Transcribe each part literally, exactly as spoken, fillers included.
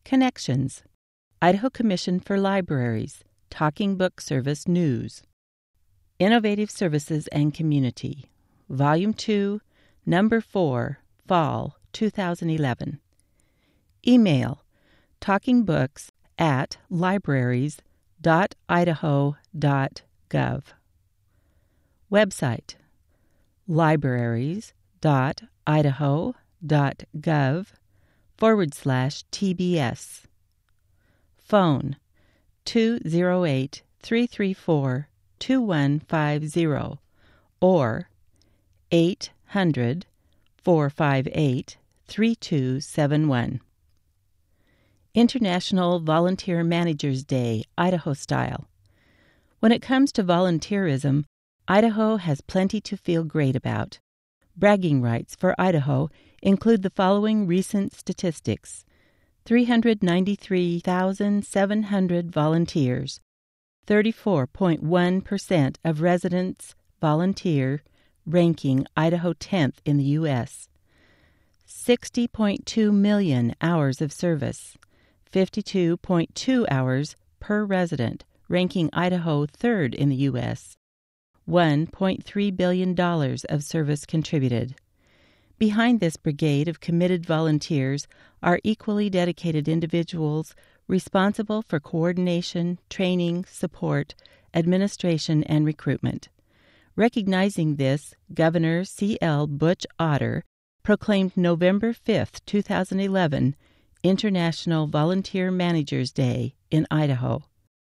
Connections. Idaho Commission for Libraries. Talking Book Service News. Innovative Services and Community. Volume two, Number four, Fall, two thousand eleven. Email. talkingbooks at libraries dot idaho dot gov. Website. libraries dot idaho dot gov forward slash TBS. Phone two oh eight, three three four, two one five zero or eight hundred, four five eight, three two seven one. International Volunteer Managers Day, Idaho Style. When it comes to volunteerism, Idaho has plenty to feel great about. Bragging rights for Idaho include the following recent statistics. three hundred ninety-three thousand seven hundred volunteers, thirty-four point one percent of residents volunteer, ranking Idaho tenth in the U S sixty point two million hours of service, fifty-two point two hours per resident, ranking Idaho third in the U S one point three billion dollars of service contributed. Behind this brigade of committed volunteers are equally dedicated individuals responsible for coordination, training, support, administration, and recruitment. Recognizing this, Governor C L Butch Otter proclaimed November fifth, two thousand eleven, International Volunteer Managers Day in Idaho.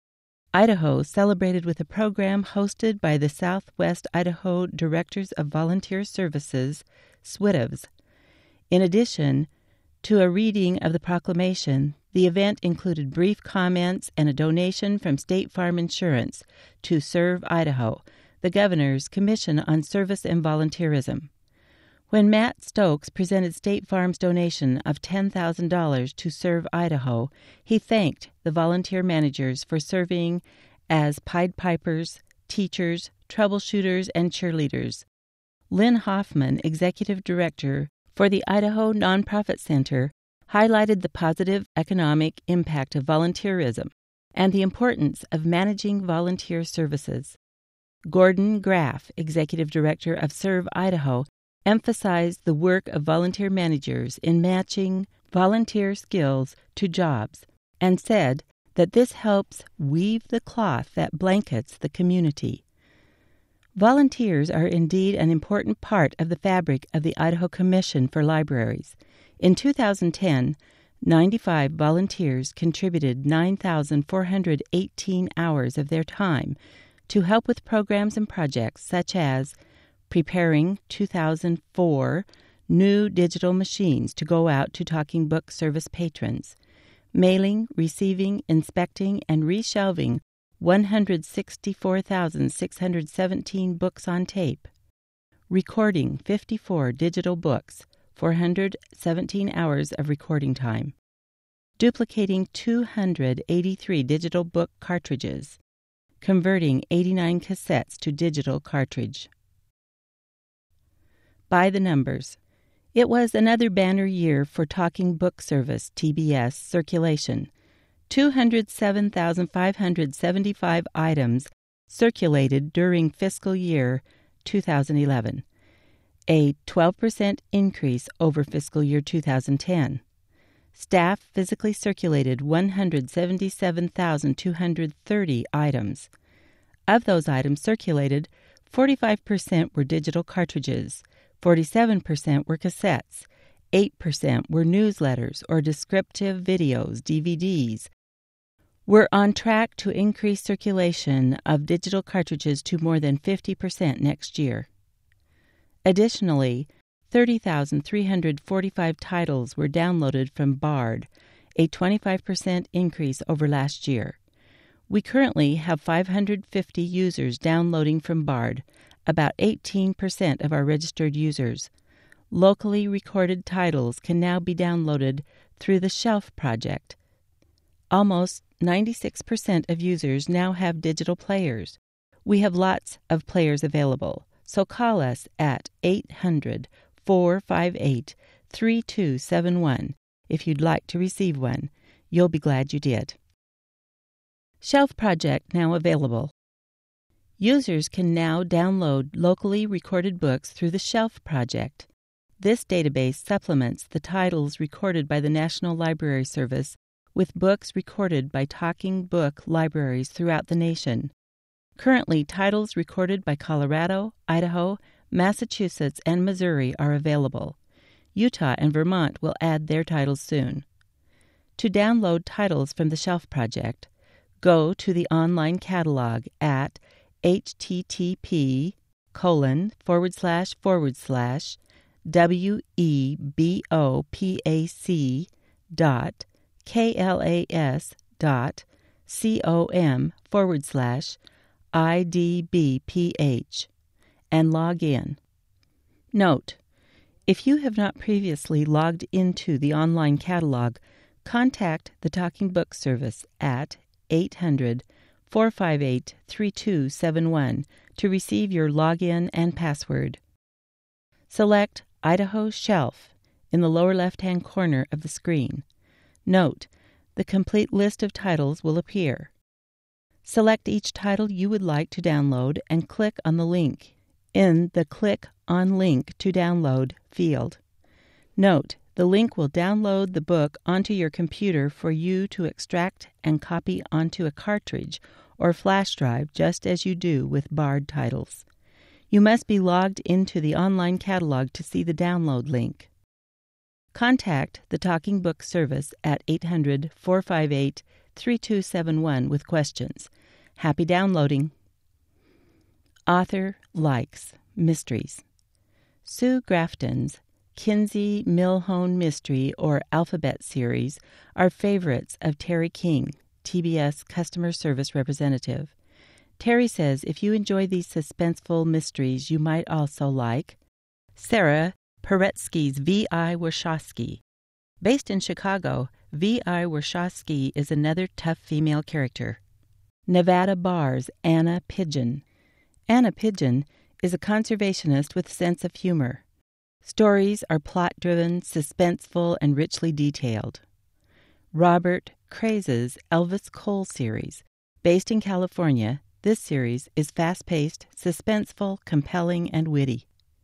Idaho celebrated with a program hosted by the Southwest Idaho Directors of Volunteer Services, S W I D Vs. In addition to a reading of the proclamation, the event included brief comments and a donation from State Farm Insurance to Serve Idaho, the Governor's Commission on Service and Volunteerism. When Matt Stokes presented State Farm's donation of ten thousand dollars to Serve Idaho, he thanked the volunteer managers for serving as Pied Pipers, teachers, troubleshooters, and cheerleaders. Lynn Hoffman, Executive Director for the Idaho Nonprofit Center, highlighted the positive economic impact of volunteerism and the importance of managing volunteer services. Gordon Graff, Executive Director of Serve Idaho, emphasized the work of volunteer managers in matching volunteer skills to jobs and said that this helps weave the cloth that blankets the community. Volunteers are indeed an important part of the fabric of the Idaho Commission for Libraries. In two thousand ten, ninety-five volunteers contributed nine thousand four hundred eighteen hours of their time to help with programs and projects such as preparing two thousand four new digital machines to go out to Talking Book Service patrons, mailing, receiving, inspecting, and reshelving one hundred sixty-four thousand six hundred seventeen books on tape, recording fifty-four digital books, four hundred seventeen hours of recording time, duplicating two hundred eighty-three digital book cartridges, converting eighty-nine cassettes to digital cartridge. By the numbers. It was another banner year for Talking Book Service, T B S, circulation. two hundred seven thousand five hundred seventy-five items circulated during fiscal year two thousand eleven, a twelve percent increase over fiscal year two thousand ten. Staff physically circulated one hundred seventy-seven thousand two hundred thirty items. Of those items circulated, forty-five percent were digital cartridges, forty-seven percent were cassettes, eight percent were newsletters or descriptive videos, D V Ds. We're on track to increase circulation of digital cartridges to more than fifty percent next year. Additionally, thirty thousand three hundred forty-five titles were downloaded from Bard, a twenty-five percent increase over last year. We currently have five hundred fifty users downloading from Bard, about eighteen percent of our registered users. Locally recorded titles can now be downloaded through the Shelf Project. Almost ninety-six percent of users now have digital players. We have lots of players available, so call us at eight hundred, four five eight, three two seven one if you'd like to receive one. You'll be glad you did. Shelf Project now available. Users can now download locally recorded books through the Shelf Project. This database supplements the titles recorded by the National Library Service with books recorded by Talking Book libraries throughout the nation. Currently, titles recorded by Colorado, Idaho, Massachusetts, and Missouri are available. Utah and Vermont will add their titles soon. To download titles from the Shelf Project, go to the online catalog at http colon forward slash forward slash webopac dot klas dot com forward slash idbph and log in. Note: if you have not previously logged into the online catalog, contact the Talking Book Service at eight hundred, four five eight, three two seven one to receive your login and password. Select Idaho Shelf in the lower left-hand corner of the screen. Note: the complete list of titles will appear. Select each title you would like to download and click on the link in the Click on Link to Download field. Note: the link will download the book onto your computer for you to extract and copy onto a cartridge or flash drive just as you do with barred titles. You must be logged into the online catalog to see the download link. Contact the Talking Book Service at eight hundred, four five eight, three two seven one with questions. Happy downloading! Author likes mysteries. Sue Grafton's Kinsey Millhone Mystery or Alphabet series are favorites of Terry King, T B S Customer Service Representative. Terry says if you enjoy these suspenseful mysteries, you might also like Sarah Paretsky's V I Warshawski. Based in Chicago, V I Warshawski is another tough female character. Nevada Bar's Anna Pigeon. Anna Pigeon is a conservationist with a sense of humor. Stories are plot-driven, suspenseful, and richly detailed. Robert Craze's Elvis Cole series. Based in California, this series is fast-paced, suspenseful, compelling, and witty.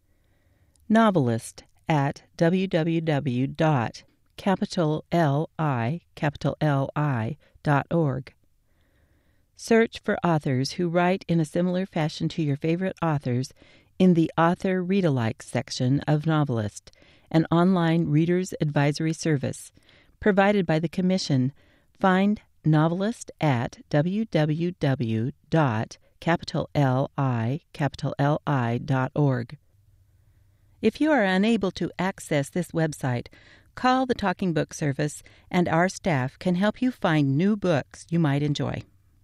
Novelist at w w w dot capital L I, capital L I, dot org. Search for authors who write in a similar fashion to your favorite authors in the Author Read-alike section of Novelist, an online reader's advisory service. Provided by the Commission, find Novelist at w w w dot capital L I, capital L I, dot org. If you are unable to access this website, call the Talking Book Service and our staff can help you find new books you might enjoy.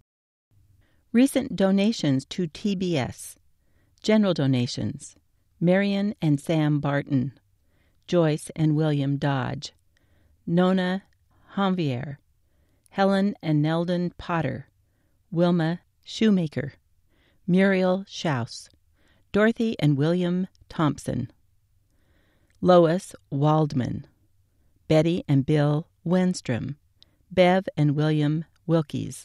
Recent donations to T B S. General donations: Marion and Sam Barton, Joyce and William Dodge, Nona Janvier, Helen and Neldon Potter, Wilma Shoemaker, Muriel Schaus, Dorothy and William Thompson, Lois Waldman, Betty and Bill Wenstrom, Bev and William Wilkies.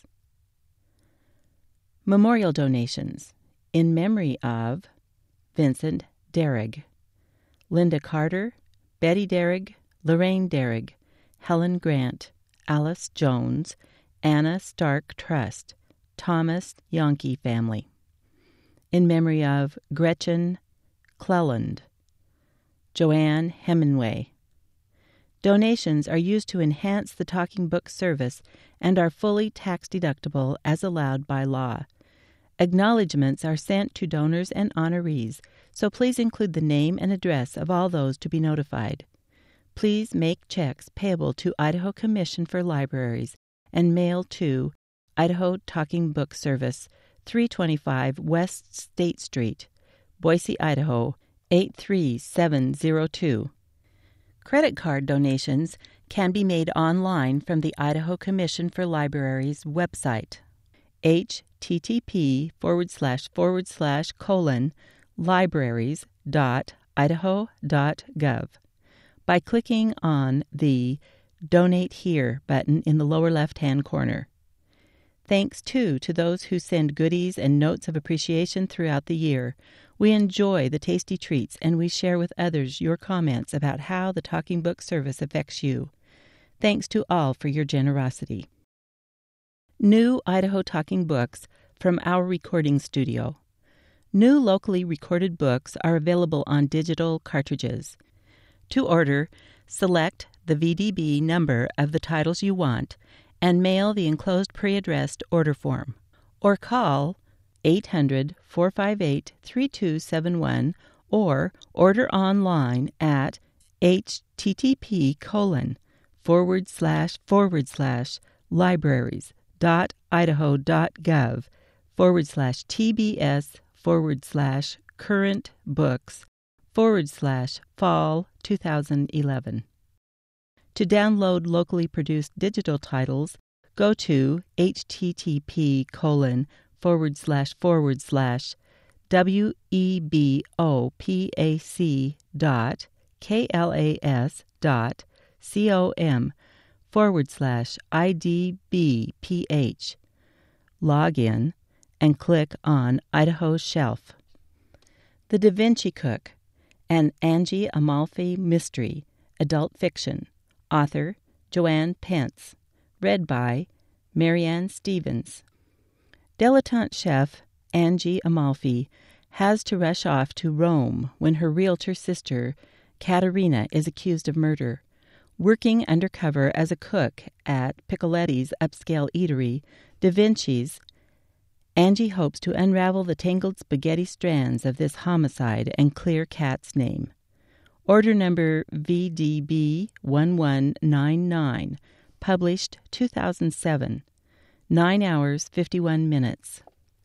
Memorial donations in memory of Vincent Derrig, Linda Carter, Betty Derrig, Lorraine Derrig, Helen Grant, Alice Jones, Anna Stark Trust, Thomas Yonke family. In memory of Gretchen Cleland, Joanne Hemingway. Donations are used to enhance the Talking Book Service and are fully tax-deductible as allowed by law. Acknowledgments are sent to donors and honorees, so please include the name and address of all those to be notified. Please make checks payable to Idaho Commission for Libraries and mail to Idaho Talking Book Service, three twenty-five West State Street, Boise, Idaho, eight three seven zero two. Credit card donations can be made online from the Idaho Commission for Libraries website, http forward slash forward slash colon libraries dot idaho dot gov. By clicking on the Donate Here button in the lower left-hand corner. Thanks, too, to those who send goodies and notes of appreciation throughout the year. We enjoy the tasty treats, and we share with others your comments about how the Talking Book service affects you. Thanks to all for your generosity. New Idaho Talking Books from our recording studio. New locally recorded books are available on digital cartridges. To order, select the V D B number of the titles you want and mail the enclosed pre-addressed order form, or call eight hundred, four five eight, three two seven one or order online at http colon forward slash forward slash libraries dot idaho dot gov forward slash tbs forward slash current books forward slash fall two thousand eleven. To download locally produced digital titles, go to http colon forward slash forward slash webopac dot klas dot com forward slash idbph. Log in and click on Idaho Shelf. The Da Vinci Cook, an Angie Amalfi mystery, adult fiction. Author Joanne Pence. Read by Marianne Stevens. Dilettante chef Angie Amalfi has to rush off to Rome when her realtor sister, Caterina, is accused of murder. Working undercover as a cook at Piccoletti's upscale eatery, Da Vinci's, Angie hopes to unravel the tangled spaghetti strands of this homicide and clear Kat's name. Order number V D B one one nine nine, published two thousand seven, nine hours, fifty-one minutes.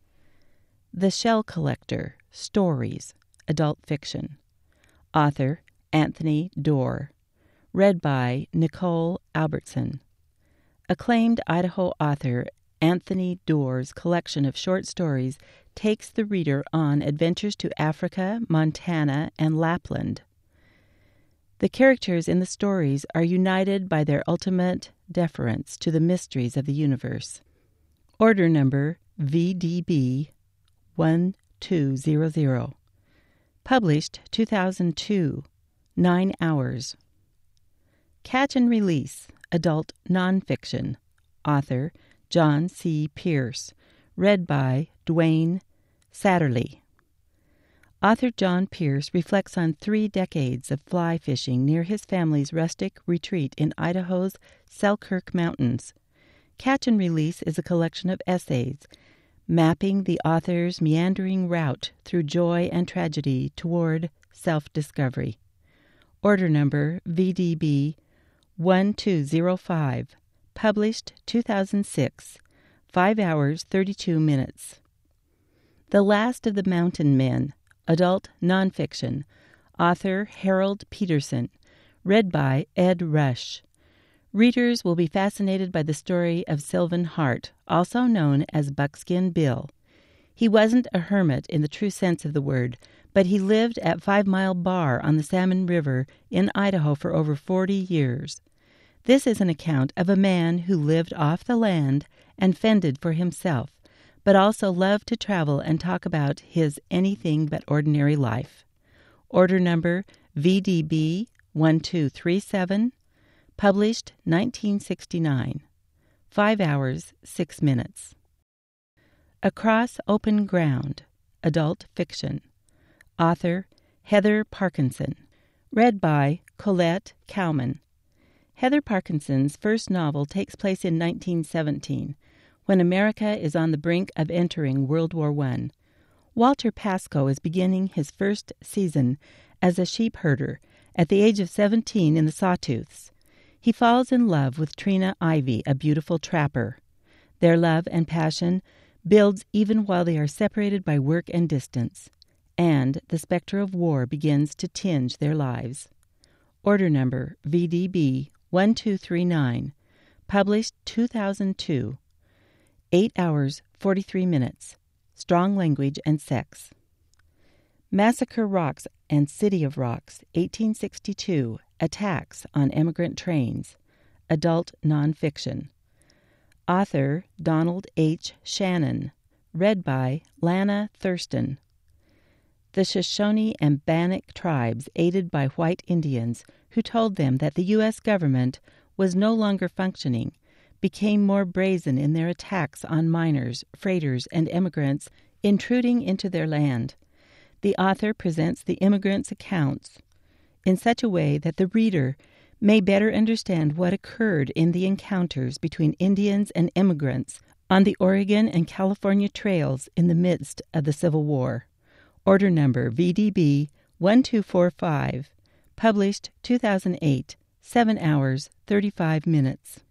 The Shell Collector, Stories, adult fiction. Author Anthony Doerr. Read by Nicole Albertson. Acclaimed Idaho author Anthony Doerr's collection of short stories takes the reader on adventures to Africa, Montana, and Lapland. The characters in the stories are united by their ultimate deference to the mysteries of the universe. Order number V D B one two zero zero. Published two thousand two, nine hours. Catch and Release, adult nonfiction. Author John C. Pierce. Read by Dwayne Satterley. Author John Pierce reflects on three decades of fly fishing near his family's rustic retreat in Idaho's Selkirk Mountains. Catch and Release is a collection of essays mapping the author's meandering route through joy and tragedy toward self-discovery. Order number V D B one two zero five. Published two thousand six. five hours, thirty-two minutes. The Last of the Mountain Men, adult nonfiction. Author Harold Peterson. Read by Ed Rush. Readers will be fascinated by the story of Sylvan Hart, also known as Buckskin Bill. He wasn't a hermit in the true sense of the word, but he lived at Five Mile Bar on the Salmon River in Idaho for over forty years. This is an account of a man who lived off the land and fended for himself, but also loved to travel and talk about his anything but ordinary life. Order number V D B one two three seven, published nineteen sixty-nine, five hours, six minutes. Across Open Ground, adult fiction. Author Heather Parkinson. Read by Colette Cowman. Heather Parkinson's first novel takes place in nineteen seventeen, when America is on the brink of entering World War One. Walter Pascoe is beginning his first season as a sheep herder at the age of seventeen in the Sawtooths. He falls in love with Trina Ivy, a beautiful trapper. Their love and passion builds even while they are separated by work and distance, and the specter of war begins to tinge their lives. Order number V D B one two three nine, published two thousand two, eight hours, forty-three minutes, strong language and sex. Massacre Rocks and City of Rocks, eighteen sixty-two, Attacks on Immigrant Trains, adult nonfiction. Author Donald H. Shannon. Read by Lana Thurston. The Shoshone and Bannock tribes, aided by white Indians who told them that the U S government was no longer functioning, became more brazen in their attacks on miners, freighters, and immigrants intruding into their land. The author presents the immigrants' accounts in such a way that the reader may better understand what occurred in the encounters between Indians and immigrants on the Oregon and California trails in the midst of the Civil War. Order number V D B one two four five, published two thousand eight, seven hours, thirty-five minutes.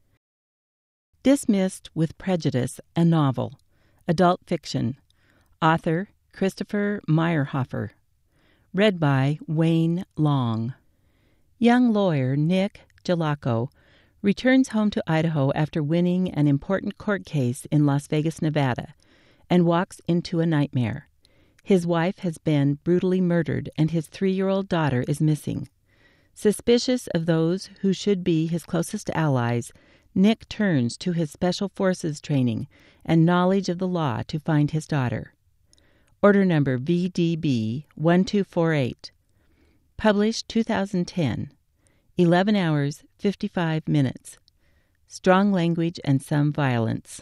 Dismissed with Prejudice, a novel, adult fiction. Author Christopher Meyerhofer. Read by Wayne Long. Young lawyer Nick Jalaco returns home to Idaho after winning an important court case in Las Vegas, Nevada, and walks into a nightmare. His wife has been brutally murdered, and his three-year-old daughter is missing. Suspicious of those who should be his closest allies, Nick turns to his Special Forces training and knowledge of the law to find his daughter. Order number V D B one two four eight. Published two thousand ten. eleven hours, fifty-five minutes. Strong language and some violence.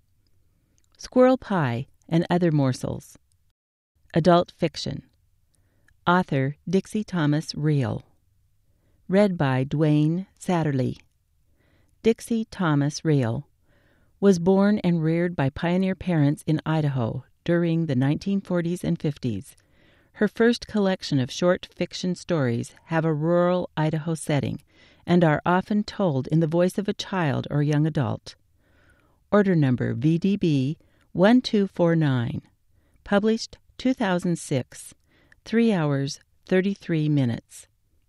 Squirrel Pie and Other Morsels. Adult fiction. Author Dixie Thomas Reel. Read by Dwayne Satterlee. Dixie Thomas Reel was born and reared by pioneer parents in Idaho during the nineteen forties and fifties. Her first collection of short fiction stories have a rural Idaho setting and are often told in the voice of a child or young adult. Order number V D B one two four nine. Published two thousand six. three hours, thirty-three minutes.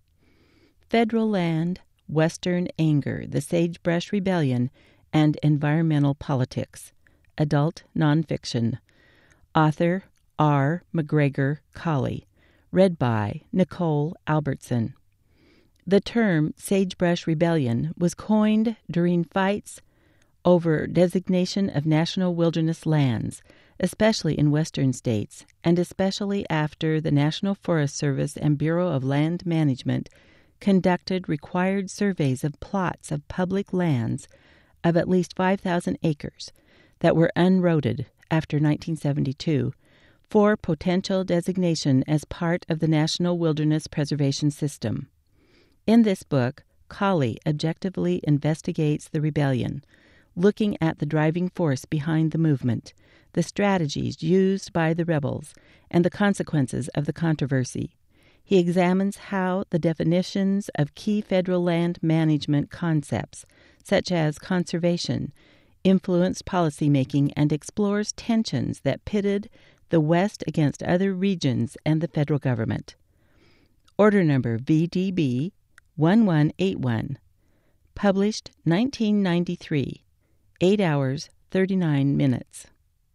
Federal Land, Western Anger, The Sagebrush Rebellion, and Environmental Politics. Adult nonfiction. Author R. McGregor Colley. Read by Nicole Albertson. The term Sagebrush Rebellion was coined during fights over designation of national wilderness lands, especially in western states, and especially after the National Forest Service and Bureau of Land Management conducted required surveys of plots of public lands of at least five thousand acres that were unroaded after nineteen seventy-two for potential designation as part of the National Wilderness Preservation System. In this book, Colley objectively investigates the rebellion, looking at the driving force behind the movement, the strategies used by the rebels, and the consequences of the controversy. He examines how the definitions of key federal land management concepts, such as conservation, influenced policymaking and explores tensions that pitted the West against other regions and the federal government. Order number V D B one one eight one. Published nineteen ninety-three. eight hours, thirty-nine minutes.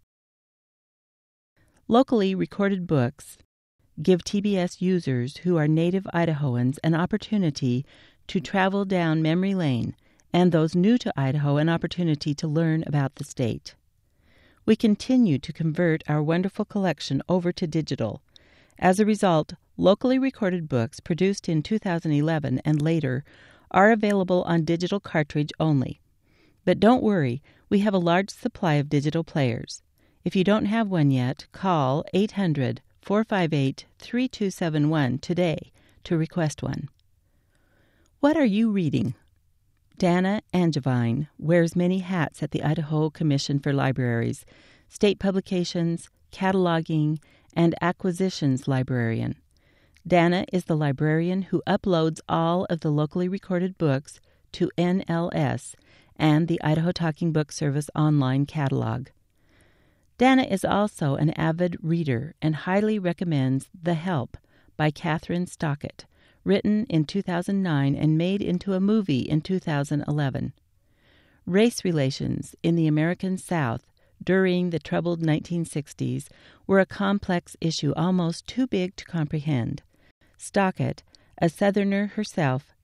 Locally recorded books give T B S users who are native Idahoans an opportunity to travel down memory lane, and those new to Idaho an opportunity to learn about the state. We continue to convert our wonderful collection over to digital. As a result, locally recorded books produced in two thousand eleven and later are available on digital cartridge only. But don't worry, we have a large supply of digital players. If you don't have one yet, call eight hundred, four five eight, three two seven one today to request one. What are you reading? Dana Angevine wears many hats at the Idaho Commission for Libraries, state publications, cataloging, and acquisitions librarian. Dana is the librarian who uploads all of the locally recorded books to N L S and the Idaho Talking Book Service online catalog. Dana is also an avid reader and highly recommends The Help by Catherine Stockett, written in two thousand nine and made into a movie in two thousand eleven. Race relations in the American South during the troubled nineteen sixties were a complex issue almost too big to comprehend. Stockett, a Southerner herself,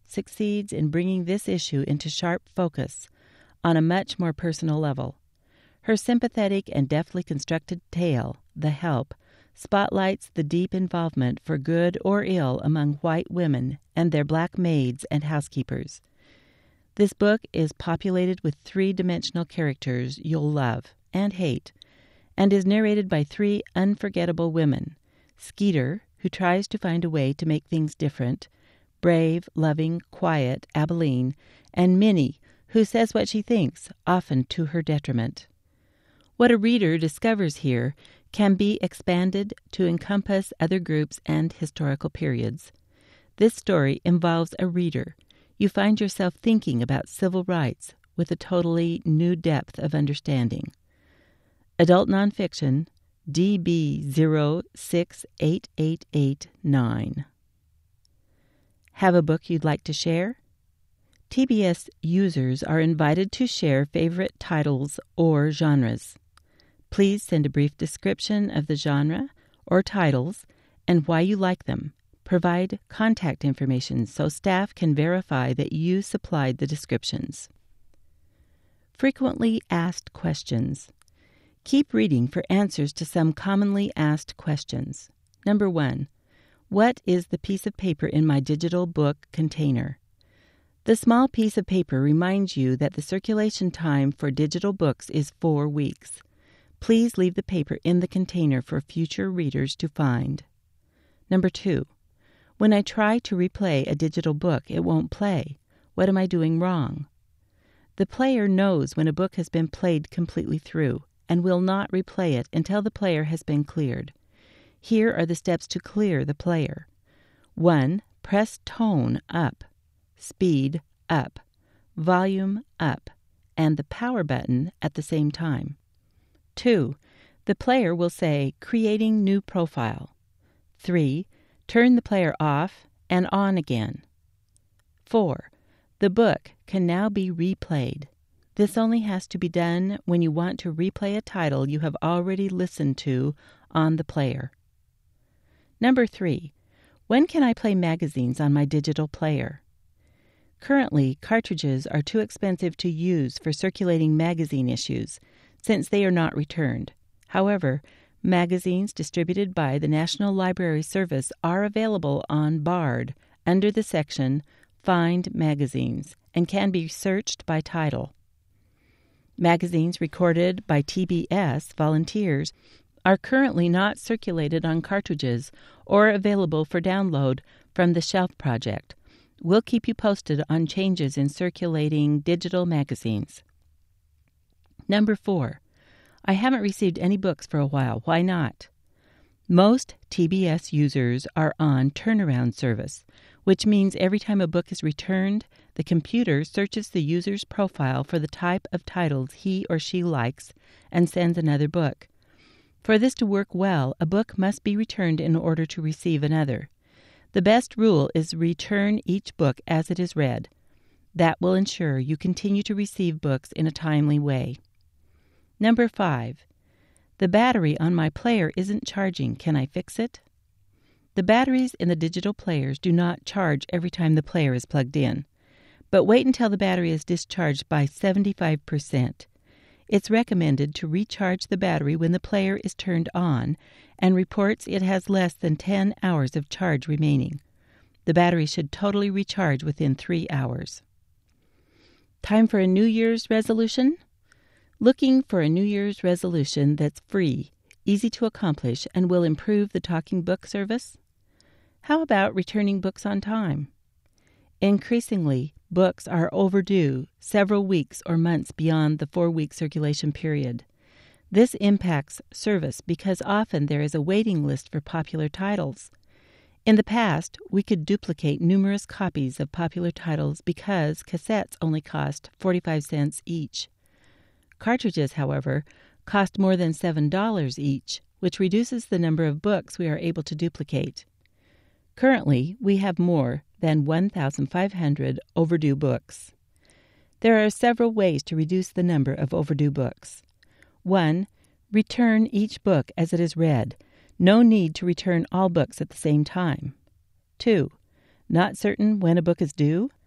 succeeds in bringing this issue into sharp focus on a much more personal level. Her sympathetic and deftly constructed tale, The Help, spotlights the deep involvement for good or ill among white women and their black maids and housekeepers. This book is populated with three-dimensional characters you'll love and hate, and is narrated by three unforgettable women: Skeeter, who tries to find a way to make things different, brave, loving, quiet Abilene, and Minnie, who says what she thinks, often to her detriment. What a reader discovers here can be expanded to encompass other groups and historical periods. This story involves a reader. You find yourself thinking about civil rights with a totally new depth of understanding. Adult Nonfiction, D B zero six eight eight eight nine. Have a book you'd like to share? T B S users are invited to share favorite titles or genres. Please send a brief description of the genre or titles and why you like them. Provide contact information so staff can verify that you supplied the descriptions. Frequently asked questions. Keep reading for answers to some commonly asked questions. Number one, what is the piece of paper in my digital book container? The small piece of paper reminds you that the circulation time for digital books is four weeks. Please leave the paper in the container for future readers to find. Number two, when I try to replay a digital book, it won't play. What am I doing wrong? The player knows when a book has been played completely through and will not replay it until the player has been cleared. Here are the steps to clear the player. one. Press tone up, speed up, volume up, and the power button at the same time. two. The player will say, creating new profile. three. Turn the player off and on again. four. The book can now be replayed. This only has to be done when you want to replay a title you have already listened to on the player. Number three. When can I play magazines on my digital player? Currently, cartridges are too expensive to use for circulating magazine issues, since they are not returned. However, magazines distributed by the National Library Service are available on Bard under the section Find Magazines and can be searched by title. Magazines recorded by T B S volunteers are currently not circulated on cartridges or available for download from the Shelf Project. We'll keep you posted on changes in circulating digital magazines. Number four. I haven't received any books for a while. Why not? Most T B S users are on turnaround service, which means every time a book is returned, the computer searches the user's profile for the type of titles he or she likes and sends another book. For this to work well, a book must be returned in order to receive another. The best rule is return each book as it is read. That will ensure you continue to receive books in a timely way. Number five. The battery on my player isn't charging. Can I fix it? The batteries in the digital players do not charge every time the player is plugged in, but wait until the battery is discharged by seventy-five percent. It's recommended to recharge the battery when the player is turned on and reports it has less than ten hours of charge remaining. The battery should totally recharge within three hours. Time for a New Year's resolution? Looking for a New Year's resolution that's free, easy to accomplish, and will improve the Talking Book service? How about returning books on time? Increasingly, books are overdue several weeks or months beyond the four-week circulation period. This impacts service because often there is a waiting list for popular titles. In the past, we could duplicate numerous copies of popular titles because cassettes only cost forty-five cents each. Cartridges, however, cost more than seven dollars each, which reduces the number of books we are able to duplicate. Currently, we have more than one thousand five hundred overdue books. There are several ways to reduce the number of overdue books. one. Return each book as it is read. No need to return all books at the same time. two. Not certain when a book is due?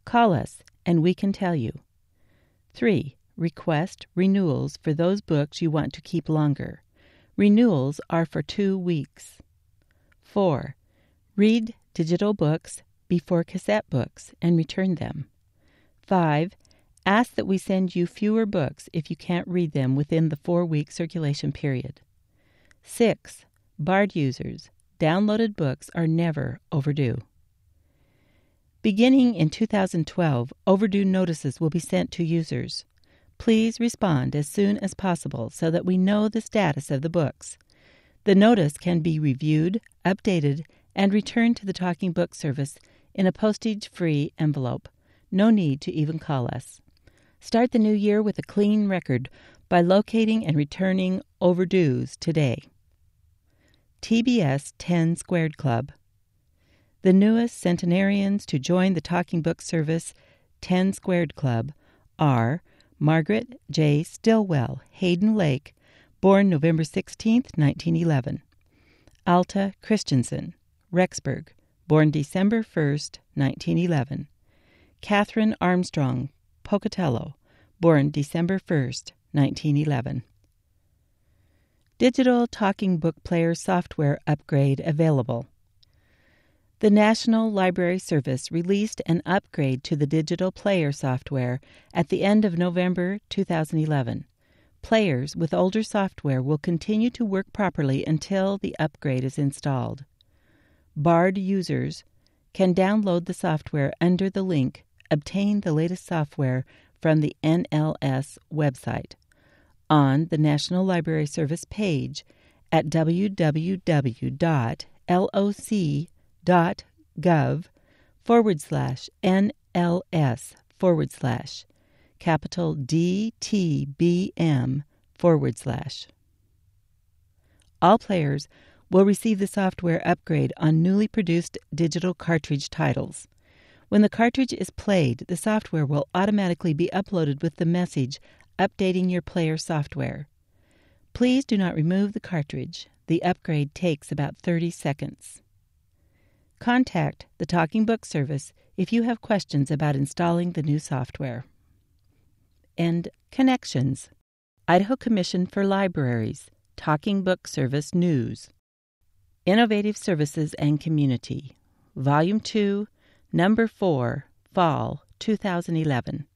Call us and we can tell you. three. Request renewals for those books you want to keep longer. Renewals are for two weeks. four. Read digital books before cassette books and return them. five. Ask that we send you fewer books if you can't read them within the four-week circulation period. six. Bard users, downloaded books are never overdue. Beginning in two thousand twelve, overdue notices will be sent to users. Please respond as soon as possible so that we know the status of the books. The notice can be reviewed, updated, and returned to the Talking Book Service in a postage-free envelope. No need to even call us. Start the new year with a clean record by locating and returning overdues today. T B S ten Squared Club. The newest centenarians to join the Talking Book Service ten Squared Club are Margaret J. Stillwell, Hayden Lake, born November sixteenth, nineteen eleven. Alta Christensen, Rexburg, born December first, nineteen eleven. Catherine Armstrong, Pocatello, born December first, nineteen eleven. Digital Talking Book Player software upgrade available. The National Library Service released an upgrade to the digital player software at the end of November two thousand eleven. Players with older software will continue to work properly until the upgrade is installed. Bard users can download the software under the link Obtain the latest software from the N L S website on the National Library Service page at www.loc.gov forward slash NLS forward slash capital DTBM forward slash. All players will receive the software upgrade on newly produced digital cartridge titles. When the cartridge is played, the software will automatically be uploaded with the message updating your player software. Please do not remove the cartridge. The upgrade takes about thirty seconds. Contact the Talking Book Service if you have questions about installing the new software. And Connections. Idaho Commission for Libraries, Talking Book Service News. Innovative Services and Community. Volume two, Number four, Fall, two thousand eleven.